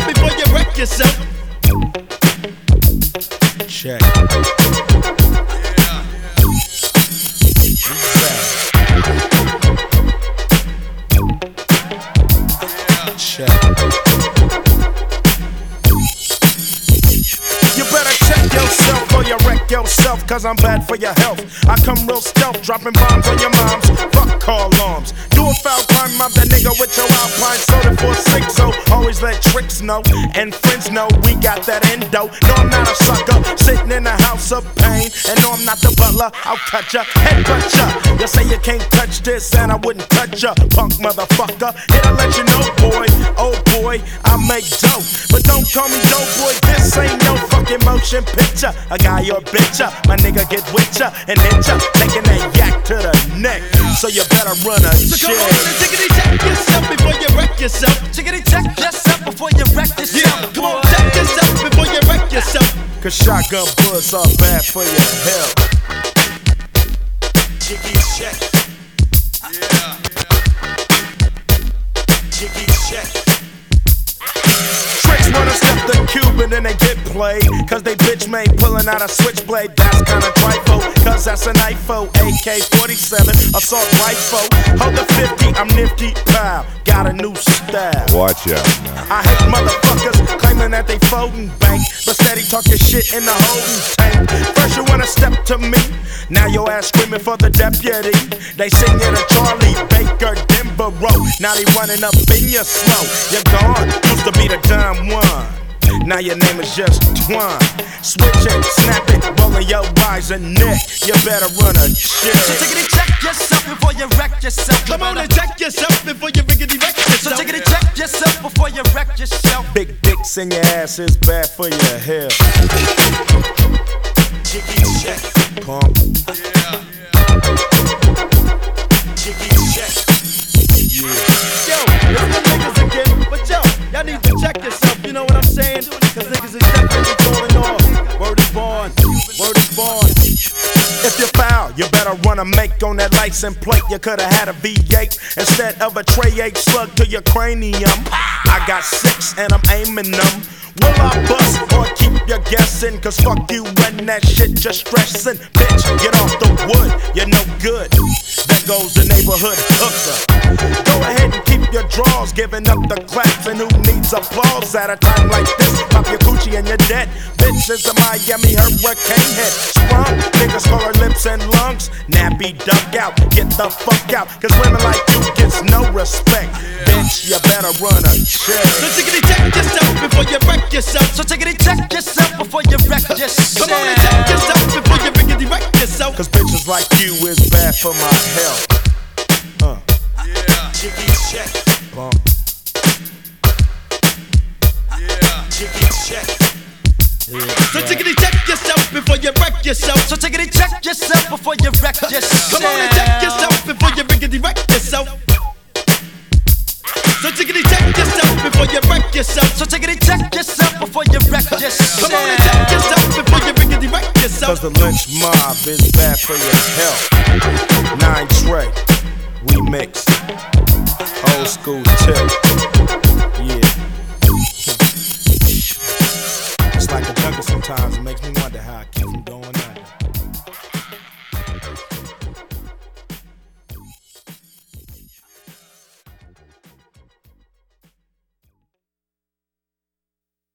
yourself before you wreck yourself. Check. Check. You better check yourself or you wreck yourself, cause I'm bad for your health. I come real stealth, dropping bombs on your moms. Fuck call alarms. Do a foul crime, mob that nigga with your Alpine soda for 6-0. Always let tricks know, and friends know we got that endo. No, I'm not a sucker, sitting in a house of pain. And no, I'm not the butler, I'll cut ya, headbutt ya. You say you can't touch this, and I wouldn't touch ya, punk motherfucker. Here to let you know, boy, oh boy, I make dope. But don't call me dope, boy, this ain't no fucking motion picture. A guy or bitch ya, my nigga get with ya and hit ya, taking that yak to the neck. So you better run a So come on and tickety check yourself before you wreck yourself. Tickety check yourself before you wreck yourself. Yeah, come on, check yourself before you wreck yourself. Cause shotgun bullets are bad for your health. Jiggy check. Yeah. Jiggy check. Tricks wanna step the cube and then they get played, cause they bitch made pulling out a switchblade. That's kinda trifle, cause that's an IFO. AK-47, assault rifle. Hold the 50, I'm nifty, pow. Got a new style. Watch out now. I hate motherfuckers claiming that they folding bank, but steady talking shit in the holding tank. First you wanna step to me, now your ass screaming for the deputy. They sing you to Charlie Baker, Denver Road. Now they running up in your slow. You're gone, used to be the dumb one. Now your name is just Twine. Switch it, snap it, rolling your eyes and neck. You better run a check. So tickety check yourself before you wreck yourself. Come on and check yourself before you riggedy wreck yourself. So tickety check yourself before you wreck yourself. Big dicks in your ass is bad for your health. Jiggy check, pump. Yeah. Jiggy check. Yeah. Yo, it's the niggas again, but yo, y'all need to check yourself, you know what I'm saying? Cause niggas is definitely falling off. Word is born, word is born. If you foul, you better run a make on that license plate. You coulda had a V8 instead of a tray 8 slug to your cranium. I got 6 and I'm aiming them. Will I bust or keep you guessing? Cause fuck you and that shit just stressing. Bitch, get off the wood, you're no good. There goes the neighborhood hooker. Go ahead and keep your drawers, giving up the claps. And who needs applause at a time like this? Pop your coochie and you're dead. Bitch is a Miami hurricane head. Sprung, niggas call her lips and lungs. Nappy duck out, get the fuck out. Cause women like you gets no respect. Bitch, you better run a check. So tickety check yourself before you wreck yourself. So tickety check yourself before you wreck yourself. Come on and check yourself before you riggedy wreck yourself. Cause bitches like you is bad for my health. Yeah. Jiggy check. Bump. Yeah. Jiggy check. Yeah. So tickety check yourself before you wreck yourself. So tickety check yourself before you wreck yourself. Come on and check yourself before you riggedy wreck yourself. So tickety check yourself before you wreck yourself. So tickety check yourself before you wreck yourself. Come on and check yourself before you riggedy wreck yourself. Cause the lynch mob is bad for your health. 9 Trey, remix, old school tip. Yeah. It's like a jungle sometimes, it makes me wonder how I keep from going.